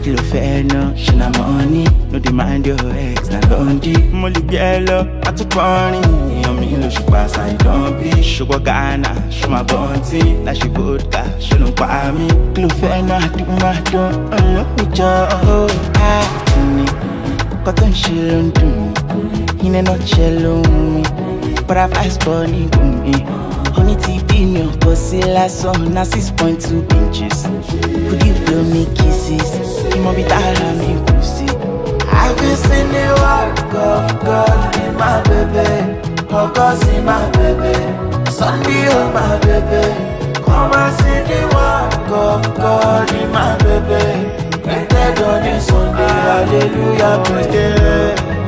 Kilo feno, she na money. No demand your ex, na Dondi. Molly Bielo, I took money. On me, no, she pass, I don't be. Sugar Ghana, she my bounty. Now she vodka, she don't buy me. Kilo feno, I do my don't. I love me, Joe. Cotton she don't do. In a nutshell, but I've ice bunny with me. Honey TP me, pussy last song, now 6.2 inches. Could you blow me kisses? You might be tired of me, pussy. I've seen the work of God in my baby. Oh, God's in my baby. Sunday, oh, my baby. Come and see the work of God in my baby. Printed on a Sunday, hallelujah, praise the Lord.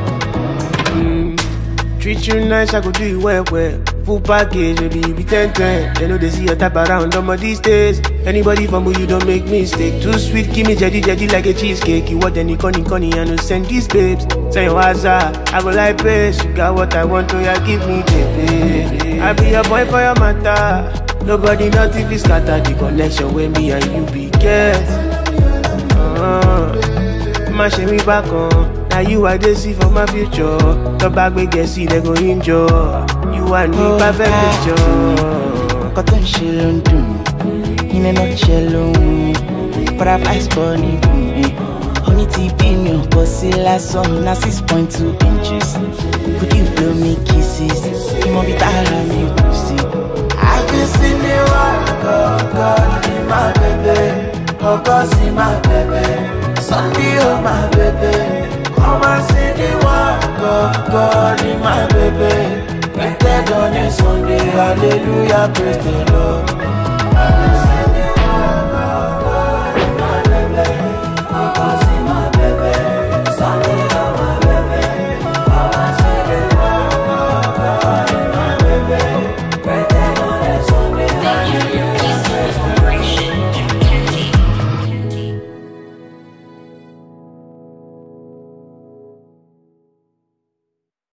Treat you nice, I could do you well. Full package, baby, you be 10-10. They know they see your type around on these days. Anybody from who you don't make mistake. Too sweet, give me jetty like a cheesecake. You want any conny, I know send these babes. Say your WhatsApp, I go like pace. You got what I want, oh yeah, give me baby. I be your boy for your matter. Nobody not if it's scatter the connection with me and you be guess. Mash me back on. Now you are the see for my future. The bag we get see they go enjoy. You and me perfect picture. Cotton she don't do. In a nutshell, but I've ice bunny with me. Honey TP me, pussy last song, now 6.2 inches. Could you blow me kisses? You might be tired of me, pussy. I've seen the work of God in my baby. Oh, God's in my baby. Sunday, oh, my baby. Come and see the work of God in my baby. Printed on a Sunday, hallelujah, praise the Lord.